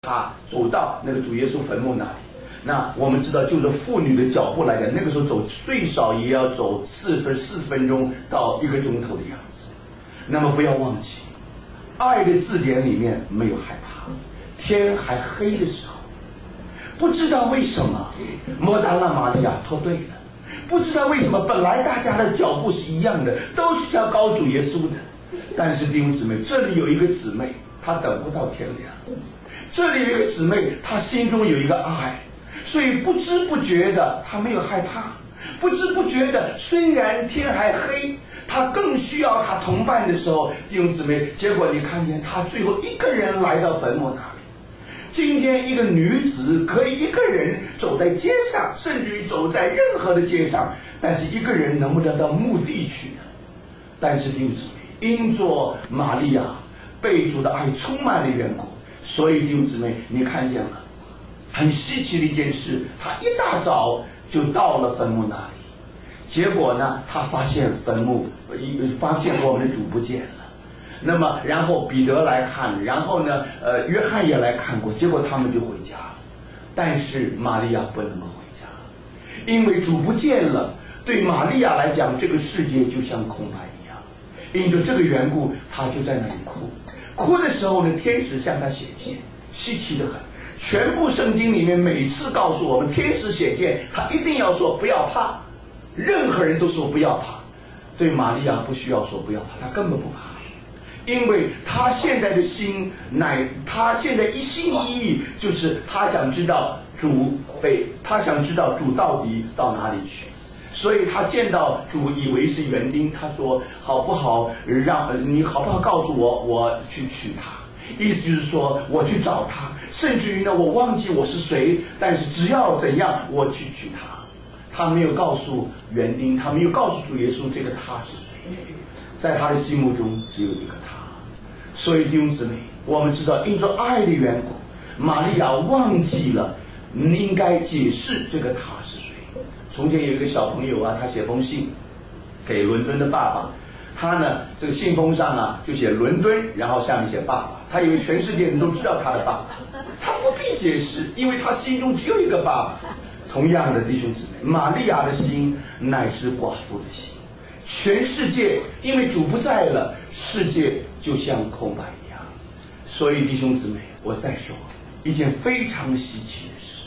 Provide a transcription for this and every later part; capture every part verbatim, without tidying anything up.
他走到那个主耶稣坟墓那里。那我们知道，就是妇女的脚步来讲，那个时候走最少也要走四分四十分钟到一个钟头的样子。那么不要忘记，爱的字典里面没有害怕。天还黑的时候，不知道为什么莫大拉玛利亚脱队了，不知道为什么本来大家的脚步是一样的，都是要高主耶稣的，但是弟兄姊妹，这里有一个姊妹，她等不到天亮。这里有一个姊妹，她心中有一个爱，所以不知不觉的她没有害怕，不知不觉的虽然天还黑，她更需要她同伴的时候，弟兄姊妹，结果你看见她最后一个人来到坟墓那里。今天一个女子可以一个人走在街上，甚至于走在任何的街上，但是一个人能不能到墓地去呢？但是弟兄姊妹，因着玛利亚被主的爱充满了缘故，所以弟兄姊妹，你看见了很稀奇的一件事，他一大早就到了坟墓那里，结果呢，他发现坟墓发现我们的主不见了。那么然后彼得来看，然后呢呃约翰也来看过，结果他们就回家了。但是玛利亚不能够回家，因为主不见了，对玛利亚来讲，这个世界就像空白一样。因着这个缘故，她就在那里哭。哭的时候呢，天使向她显现，稀奇得很。全部圣经里面每次告诉我们，天使显现，他一定要说不要怕，任何人都说不要怕。对玛利亚不需要说不要怕，她根本不怕。因为他现在的心乃，他现在一心一意就是他想知道主被，他想知道主到底到哪里去，所以他见到主以为是园丁，他说好不好让你好不好告诉我，我去娶她，意思就是说我去找她，甚至于呢我忘记我是谁，但是只要怎样我去娶她。他没有告诉园丁，他没有告诉主耶稣这个他是谁，在他的心目中只有一个他。所以弟兄姊妹，我们知道因着爱的缘故，玛利亚忘记了应该解释这个他是谁。从前有一个小朋友啊，他写封信给伦敦的爸爸，他呢这个信封上啊就写伦敦，然后下面写爸爸，他以为全世界人都知道他的爸爸，他不必解释，因为他心中只有一个爸爸。同样的弟兄姊妹，玛利亚的心乃是寡妇的心。全世界因为主不在了，世界就像空白一样。所以弟兄姊妹，我再说一件非常稀奇的事，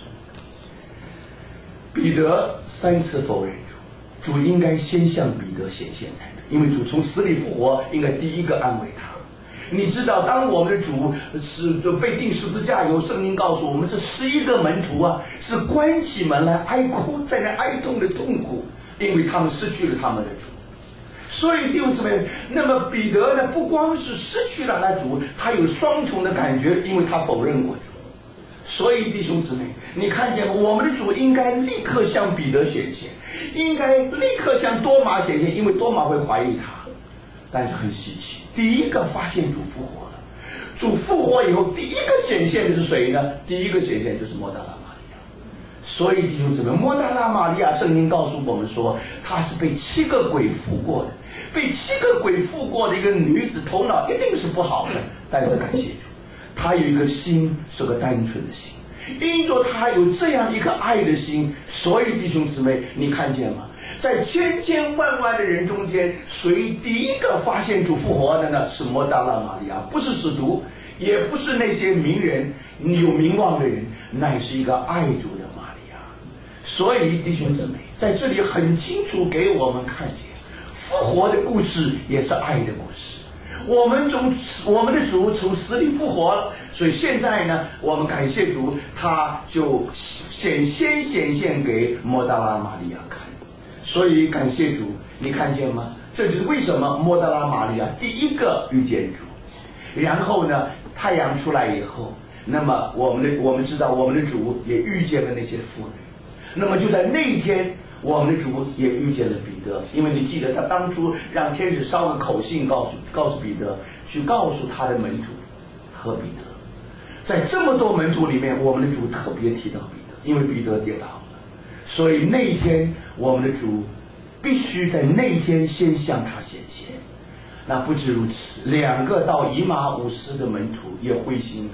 彼得三次否认主，主应该先向彼得显现才对，因为主从死里复活，应该第一个安慰他。你知道，当我们的主是就被钉十字架以后，圣经告诉我们，这十一个门徒啊，是关起门来哀哭，在那哀痛的痛苦，因为他们失去了他们的主。所以弟兄姊妹，那么彼得呢，不光是失去了他主，他有双重的感觉，因为他否认过主。所以弟兄姊妹，你看见我们的主应该立刻向彼得显现，应该立刻向多马显现，因为多马会怀疑他。但是很稀奇，第一个发现主复活了。主复活以后，第一个显现的是谁呢？第一个显现就是莫大拉玛利亚。所以弟兄姊妹，莫大拉玛利亚圣经告诉我们说，她是被七个鬼附过的，被七个鬼附过的一个女子，头脑一定是不好的。但是感谢主，她有一个心是个单纯的心，因着她有这样一个爱的心，所以弟兄姊妹，你看见吗？在千千万万的人中间，谁第一个发现主复活的呢？是莫大拉玛利亚，不是使徒，也不是那些名人有名望的人，乃是一个爱主的玛利亚。所以弟兄姊妹，在这里很清楚给我们看见，复活的故事也是爱的故事。我们从我们的主从死里复活了，所以现在呢，我们感谢主，他就显先显现给莫大拉玛利亚看。所以感谢主，你看见吗？这就是为什么莫大拉玛利亚第一个遇见主。然后呢，太阳出来以后，那么我们的我们知道我们的主也遇见了那些妇女。那么就在那一天，我们的主也遇见了彼得，因为你记得他当初让天使捎个口信告诉告诉彼得，去告诉他的门徒和彼得。在这么多门徒里面，我们的主特别提到彼得，因为彼得跌倒了。所以那一天，我们的主必须在那一天先向他显现。那不止如此，两个到以马忤斯的门徒也灰心了，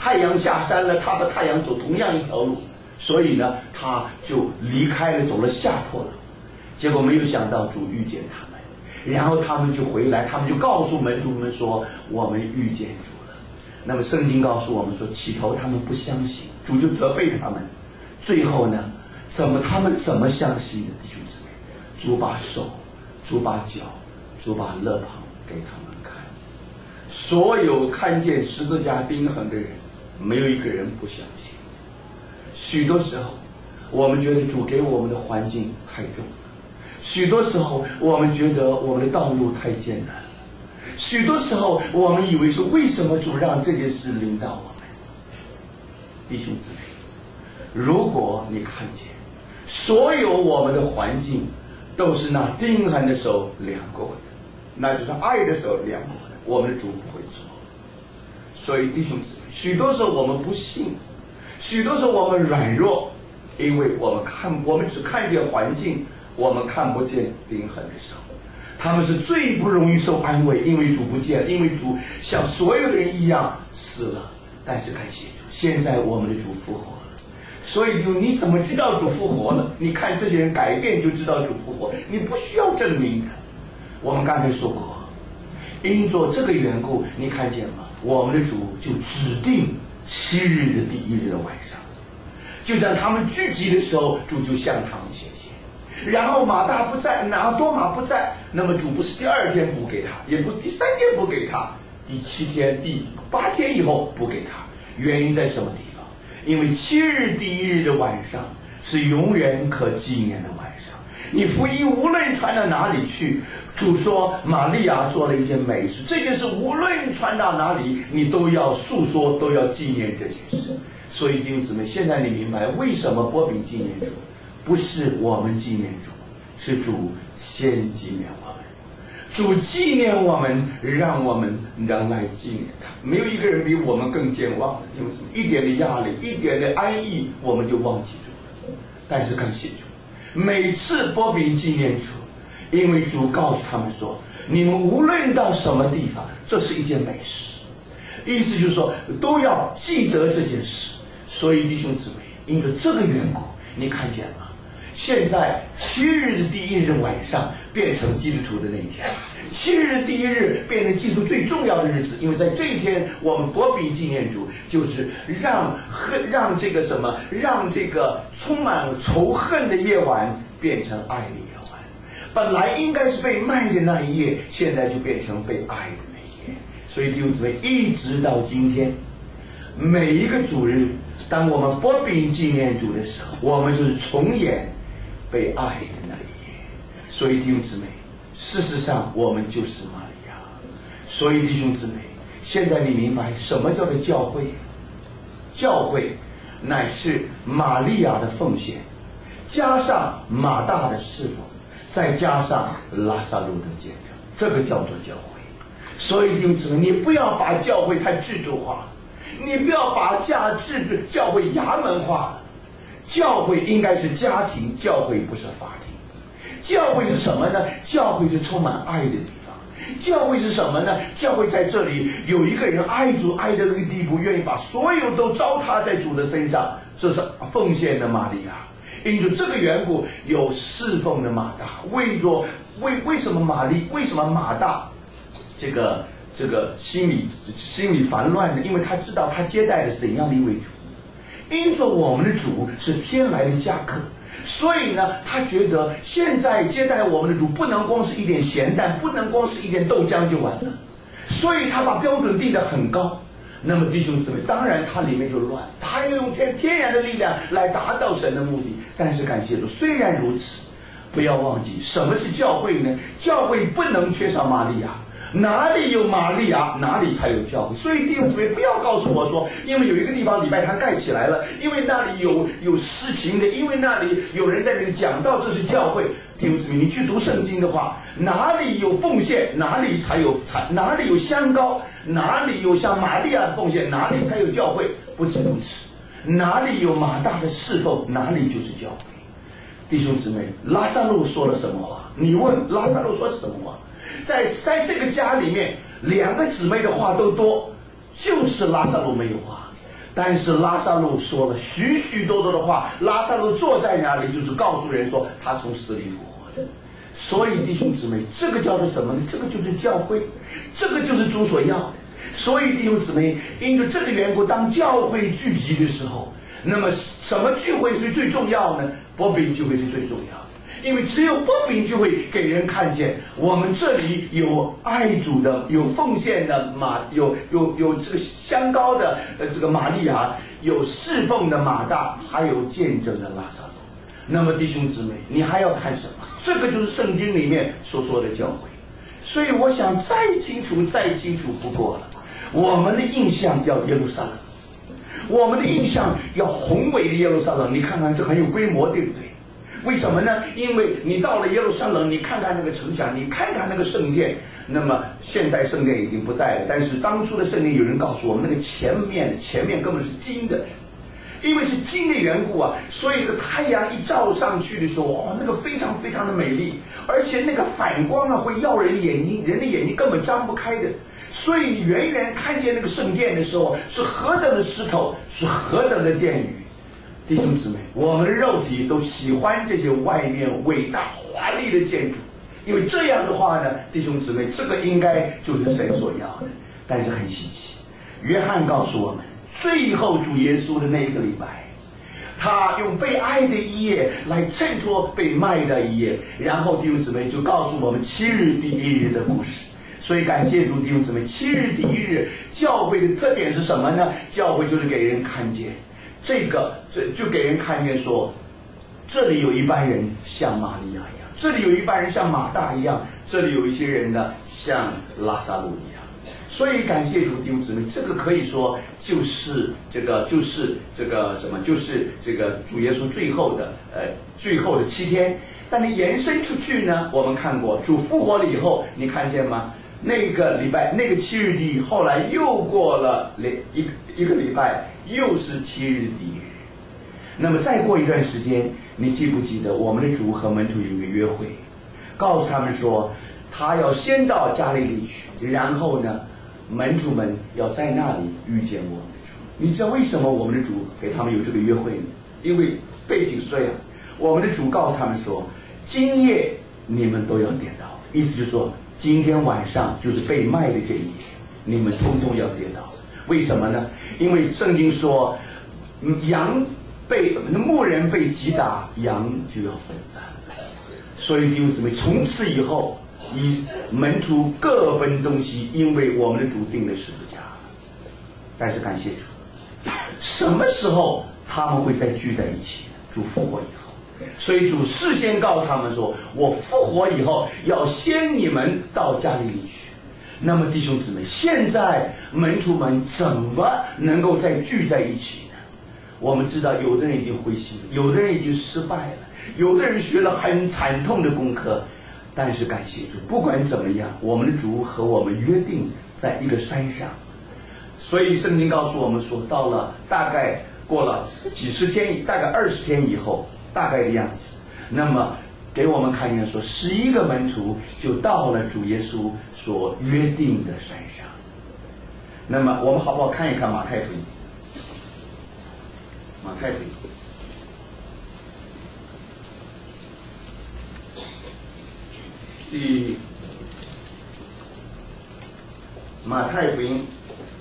太阳下山了，他和太阳走同样一条路，所以呢，他就离开了，走了下坡路。结果没有想到主遇见他们，然后他们就回来，他们就告诉门徒们说：“我们遇见主了。”那么圣经告诉我们说，起头他们不相信，主就责备他们。最后呢，怎么他们怎么相信的？弟兄姊妹，主把手，主把脚，主把肋旁给他们看。所有看见十字架钉痕的人，没有一个人不相信。许多时候，我们觉得主给我们的环境太重了。许多时候我们觉得我们的道路太艰难了，许多时候我们以为是为什么主让这件事临到我们。弟兄姊妹，如果你看见所有我们的环境都是那钉痕的手量过的，那就是爱的手量过的，我们的主不会错。所以弟兄姊妹，许多时候我们不信，许多时候我们软弱，因为我们看我们只看见环境，我们看不见钉痕的手。他们是最不容易受安慰，因为主不见，因为主像所有的人一样死了。但是感谢主，现在我们的主复活了。所以就你怎么知道主复活了？你看这些人改变就知道主复活，你不需要证明的。我们刚才说过，因着这个缘故，你看见吗？我们的主就指定七日的第一日的晚上，就在他们聚集的时候，主就向他们显现。然后马大不在，拿多马不在，那么主不是第二天补给他，也不是第三天补给他，第七天、第八天以后补给他。原因在什么地方？因为七日第一日的晚上是永远可纪念的晚上。你福音无论传到哪里去，主说玛利亚做了一件美事，这件事无论传到哪里，你都要诉说，都要纪念这件事。所以弟兄姊妹，现在你明白为什么波比纪念主？不是我们纪念主，是主先纪念我们。主纪念我们，让我们能来纪念他。没有一个人比我们更健忘的，因为什么？一点的压力，一点的安逸，我们就忘记主了。但是感谢主，每次波比纪念主，因为主告诉他们说，你们无论到什么地方，这是一件美事。意思就是说，都要记得这件事。所以弟兄姊妹，因着这个缘故，你看见吗？现在七日的第一日晚上变成基督徒的那一天，七日第一日变成基督徒最重要的日子，因为在这一天我们波比纪念主，就是让恨让这个什么，让这个充满仇恨的夜晚变成爱的夜晚。本来应该是被卖的那一夜，现在就变成被爱的那一夜。所以弟兄姊妹，一直到今天，每一个主日，当我们波比纪念主的时候，我们就是重演被爱的那一夜。所以弟兄姊妹，事实上我们就是玛利亚。所以弟兄姊妹，现在你明白什么叫做教会？教会乃是玛利亚的奉献，加上马大的侍奉，再加上拉撒路的见证，这个叫做教会。所以弟兄姊妹，你不要把教会太制度化，你不要把教制度教会衙门化了。教会应该是家庭，教会不是法庭。教会是什么呢？教会是充满爱的地方。教会是什么呢？教会在这里有一个人爱主爱到一个地步，愿意把所有都糟蹋在主的身上，这是奉献的玛利亚。因着这个缘故，有侍奉的马大。为着为为什么玛丽为什么马大这个这个心里心里烦乱呢？因为他知道他接待的是怎样的一位主。因着我们的主是天来的家客，所以呢，他觉得现在接待我们的主不能光是一点咸蛋，不能光是一点豆浆就完了，所以他把标准定得很高。那么弟兄姊妹，当然他里面就乱，他要用天天然的力量来达到神的目的。但是感谢主，虽然如此，不要忘记什么是教会呢？教会不能缺少玛利亚。哪里有玛利亚，哪里才有教会。所以弟兄姊妹，不要告诉我说，因为有一个地方礼拜堂盖起来了，因为那里有有事情的，因为那里有人在那里讲道，这是教会。弟兄姊妹，你去读圣经的话，哪里有奉献，哪里才有哪里有香膏，哪里有像玛利亚的奉献，哪里才有教会。不止如此，哪里有马大的侍奉，哪里就是教会。弟兄姊妹，拉撒路说了什么话？你问拉撒路说什么话？在在这个家里面，两个姊妹的话都多，就是拉撒路没有话。 但是拉撒路说了许许多多的话，拉撒路坐在那里，就是告诉人说他从死里复活的。所以弟兄姊妹，这个叫做什么呢？这个就是教会，这个就是主所要的。所以弟兄姊妹，因着这个缘故，当教会聚集的时候，那么什么聚会是最重要呢？波饼聚会是最重要的。因为只有波饼就会给人看见，我们这里有爱主的，有奉献的马，有有有这个香膏的呃这个玛利亚，有侍奉的马大，还有见证的拉撒路。那么弟兄姊妹，你还要看什么？这个就是圣经里面所说的教会。所以我想再清楚再清楚不过了，我们的印象要耶路撒冷，我们的印象要宏伟的耶路撒冷。你看看这很有规模，对不对？为什么呢？因为你到了耶路撒冷，你看看那个城墙，你看看那个圣殿。那么现在圣殿已经不在了，但是当初的圣殿有人告诉我们，那个前面前面根本是金的，因为是金的缘故啊，所以这个太阳一照上去的时候，哦，那个非常非常的美丽，而且那个反光啊会耀人眼睛，人的眼睛根本张不开的。所以你远远看见那个圣殿的时候，是何等的石头，是何等的殿宇。弟兄姊妹，我们的肉体都喜欢这些外面伟大华丽的建筑，因为这样的话呢，弟兄姊妹，这个应该就是神所要的。但是很稀奇，约翰告诉我们，最后主耶稣的那一个礼拜，他用被爱的一夜来衬托被卖的一夜，然后弟兄姊妹就告诉我们七日第一日的故事。所以感谢主，弟兄姊妹，七日第一日教会的特点是什么呢？教会就是给人看见这个，这就给人看见说，这里有一般人像玛利亚一样，这里有一般人像马大一样，这里有一些人呢像拉撒路一样。所以感谢主，弟兄姊妹，这个可以说就是这个就是这个什么，就是这个主耶稣最后的呃最后的七天。但你延伸出去呢，我们看过主复活了以后，你看见吗？那个礼拜，那个七日第一，后来又过了一一个礼拜，又是七日第一日。那么再过一段时间，你记不记得我们的主和门徒有一个约会，告诉他们说，他要先到加利利去，然后呢，门徒们要在那里遇见我们的主。你知道为什么我们的主给他们有这个约会呢？因为背景是这样，我们的主告诉他们说，今夜你们都要跌倒，意思就是说，今天晚上就是被卖的这一夜，你们通通要跌倒。为什么呢？因为圣经说，羊被牧人被击打，羊就要分散。所以弟兄姊妹，从此以后，以门徒各奔东西，因为我们的主定了十字架。但是感谢主，什么时候他们会再聚在一起呢？主复活以后。所以主事先告诉他们说，我复活以后要先你们到加利利去。那么弟兄姊妹，现在门徒们怎么能够再聚在一起呢？我们知道有的人已经灰心了，有的人已经失败了，有的人学了很惨痛的功课。但是感谢主，不管怎么样，我们的主和我们约定在一个山上。所以圣经告诉我们说，到了大概过了几十天，大概二十天以后，大概的样子，那么给我们看见说，十一个门徒就到了主耶稣所约定的山上。那么我们好不好看一看马太福音？马太福音第马太福音。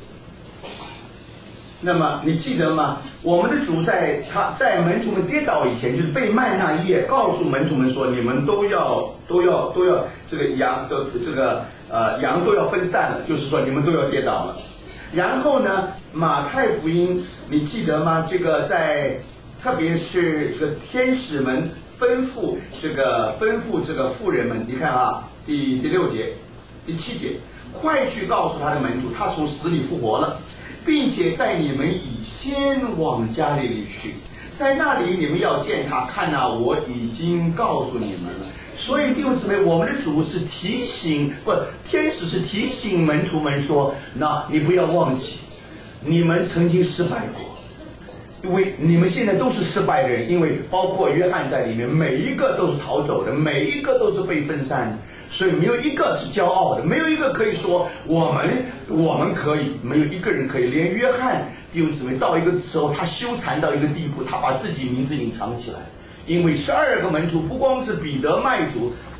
那么你记得吗？我们的主在他在门徒们跌倒以前，就是被卖那一夜，告诉门徒们说，你们都要都要都要这个羊的这个呃羊都要分散了，就是说你们都要跌倒了。然后呢，马太福音你记得吗？这个在特别是这个天使们吩咐这个吩咐这个妇人们，你看啊，第第六节、第七节，快去告诉他的门徒，他从死里复活了。并且在你们以先往加利利去，在那里你们要见他，看啊，我已经告诉你们了。所以弟兄姊妹，我们的主是提醒，不，天使是提醒门徒们说，那你不要忘记，你们曾经失败过， 因为你们现在都是失败的人，因为包括约翰在里面，每一个都是逃走的，每一个都是被分散的，所以没有一个是骄傲的，没有一个可以说我们我们可以，没有一个人可以。连约翰弟兄姊妹到一个时候，他羞惭到一个地步，他把自己名字隐藏起来，因为十二个门徒不光是彼得卖主，